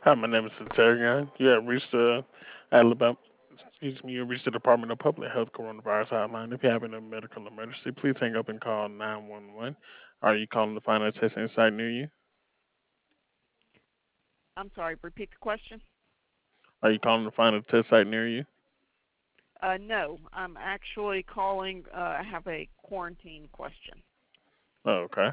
Hi, my name is Centurion. You have reached the Alabama. Excuse me. You have reached the Department of Public Health Coronavirus Hotline. If you have a medical emergency, please hang up and call 911. Are you calling to find a testing site near you? I'm sorry, repeat the question. Are you calling to find a test site near you? No, I'm actually calling. I have a quarantine question. Oh, okay.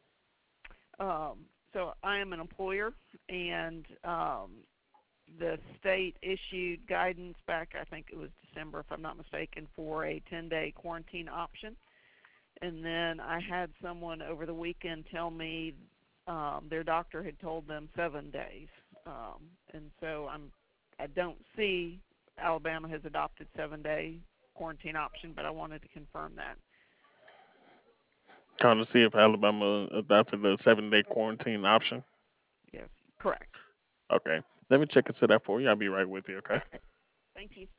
So I am an employer, and the state issued guidance back, I think it was December, if I'm not mistaken, for a 10-day quarantine option. And then I had someone over the weekend tell me their doctor had told them 7 days. And so I don't see Alabama has adopted 7-day quarantine option, but I wanted to confirm that. Calling to see if Alabama adopted the 7-day quarantine option. Yes, correct. Okay. Let me check into that for you. I'll be right with you, okay? Thank you.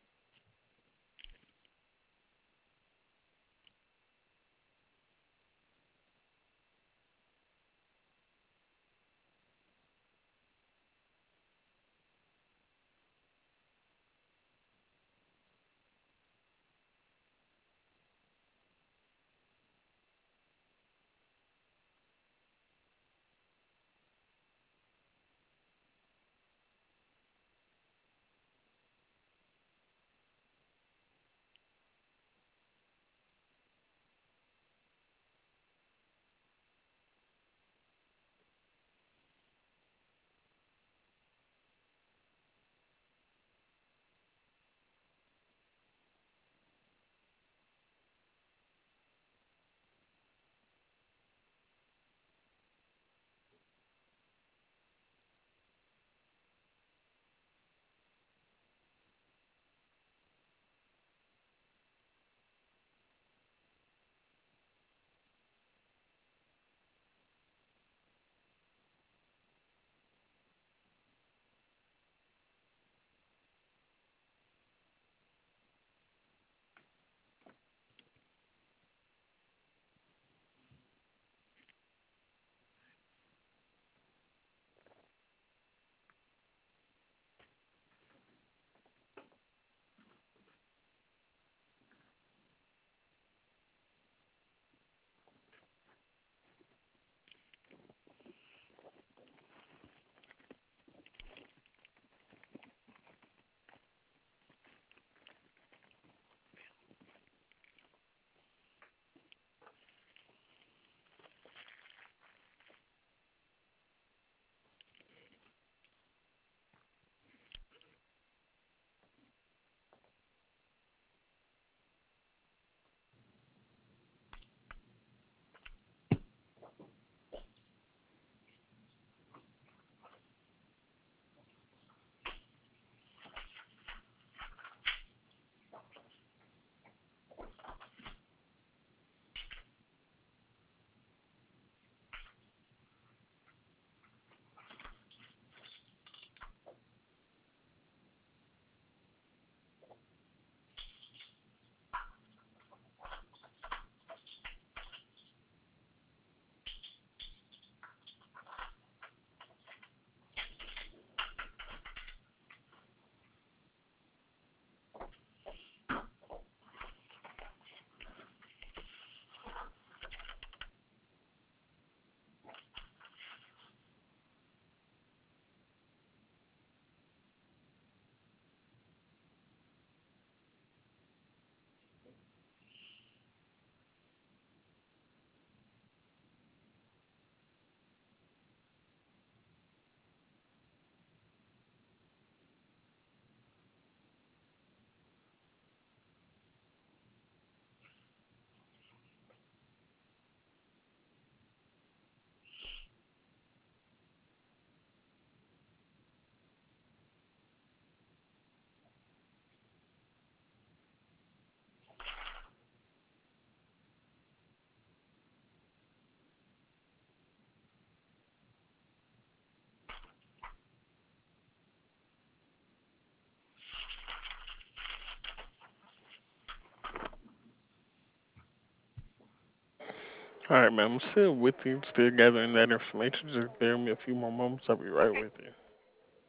All right, ma'am. I'm still with you, still gathering that information. Just bear me a few more moments. I'll be right Okay. with you.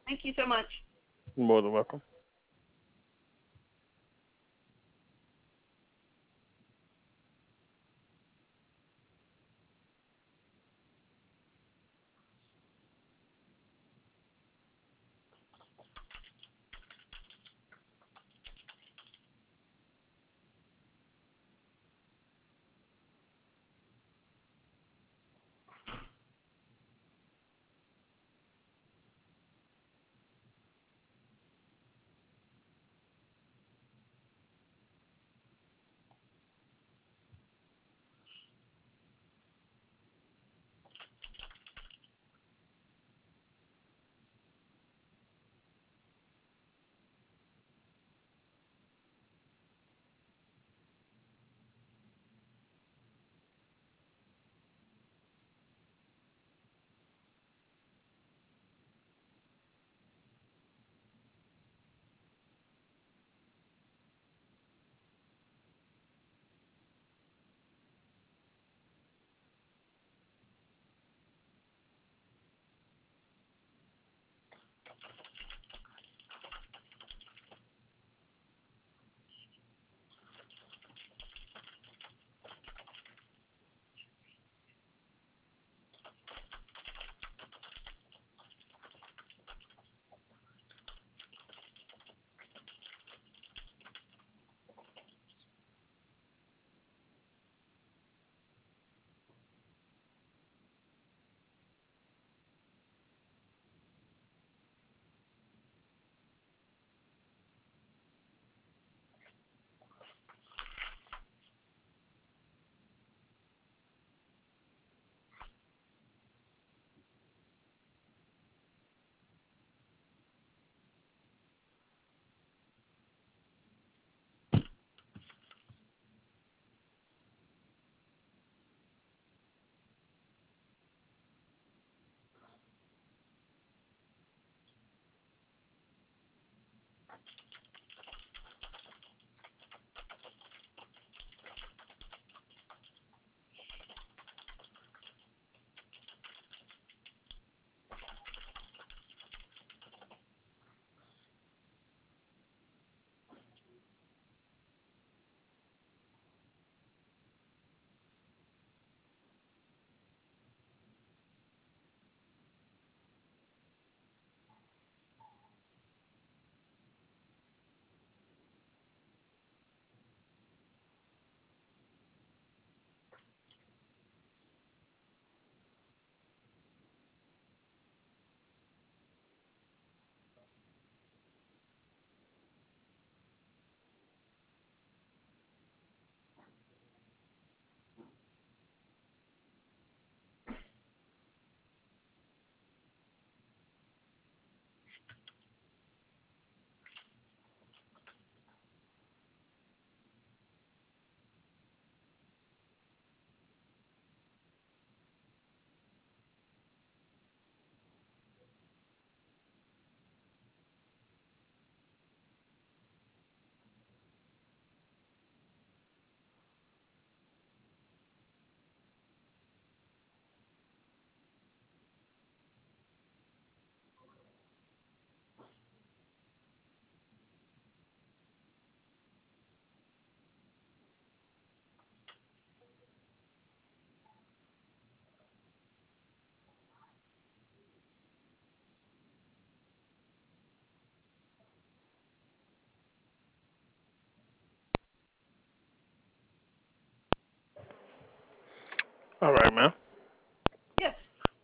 Thank you so much. You're more than welcome. All right, man. Yes.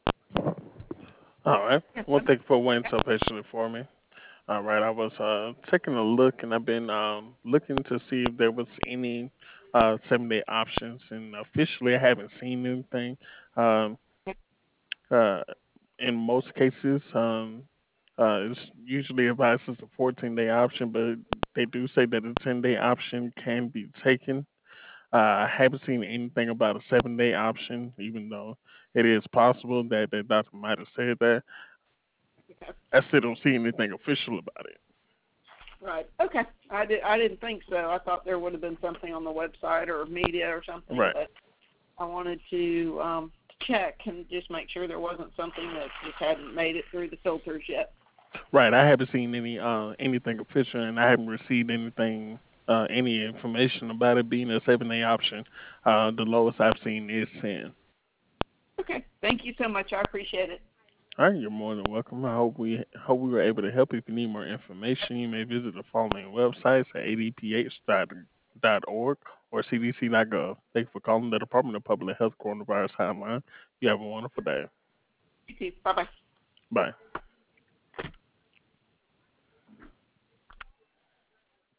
All right. Yes, Well, I'm thank you for waiting okay. so patiently for me. All right. I was taking a look, and I've been looking to see if there was any 7-day options, and officially I haven't seen anything. Um, uh, in most cases, it's usually advised as a 14-day option, but they do say that a 10-day option can be taken. I haven't seen anything about a 7-day option, even though it is possible that the doctor might have said that. Okay. I still don't see anything official about it. Right. Okay. I didn't think so. I thought there would have been something on the website or media or something, Right. but I wanted to check and just make sure there wasn't something that just hadn't made it through the filters yet. Right. I haven't seen anything official, and I haven't received any information about it being a 7 day option. The lowest I've seen is 10. Okay. Thank you so much. I appreciate it. All right, you're more than welcome. I hope we were able to help. If you need more information, you may visit the following websites at adph.org or cdc.gov. Thank you for calling the Department of Public Health Coronavirus Hotline. You have a wonderful day. You too. Bye bye. Bye.